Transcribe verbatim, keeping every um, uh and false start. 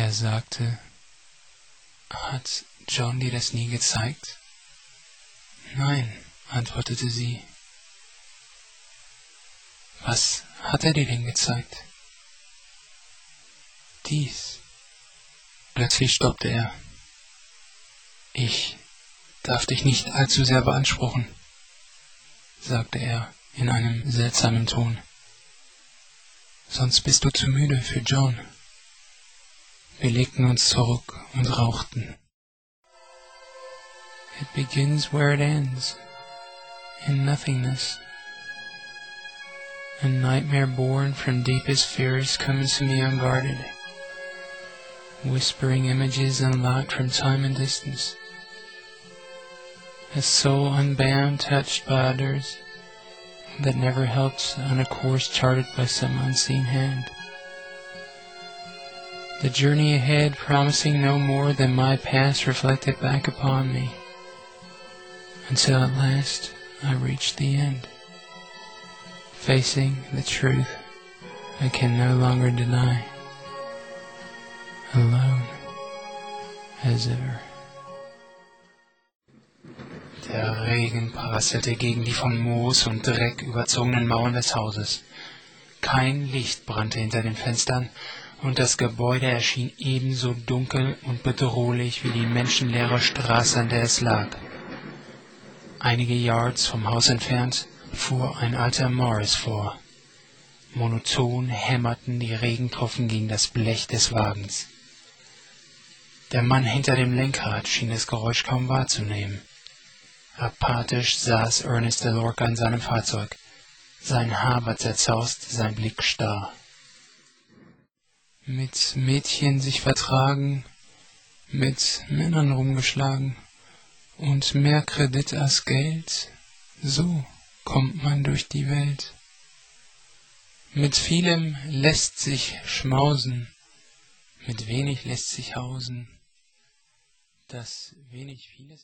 Er sagte, »Hat John dir das nie gezeigt?« »Nein«, antwortete sie. »Was hat er dir denn gezeigt?« »Dies.« Plötzlich stoppte er. »Ich darf dich nicht allzu sehr beanspruchen«, sagte er in einem seltsamen Ton. »Sonst bist du zu müde für John.« Wir legten uns zurück und rauchten. It begins where it ends, in nothingness. A nightmare born from deepest fears comes to me unguarded, whispering images unlocked from time and distance. A soul unbound, touched by others, that never helped on a course charted by some unseen hand. The journey ahead promising no more than my past reflected back upon me, until at last I reached the end, facing the truth I can no longer deny, alone as ever. Der Regen prasselte gegen die von Moos und Dreck überzogenen Mauern des Hauses. Kein Licht brannte hinter den Fenstern, und das Gebäude erschien ebenso dunkel und bedrohlich wie die menschenleere Straße, an der es lag. Einige Yards vom Haus entfernt fuhr ein alter Morris vor. Monoton hämmerten die Regentropfen gegen das Blech des Wagens. Der Mann hinter dem Lenkrad schien das Geräusch kaum wahrzunehmen. Apathisch saß Ernest de Lorca in seinem Fahrzeug. Sein Haar war zerzaust, sein Blick starr. Mit Mädchen sich vertragen, mit Männern rumgeschlagen und mehr Kredit als Geld, so kommt man durch die Welt. Mit vielem lässt sich schmausen, mit wenig lässt sich hausen, das wenig vieles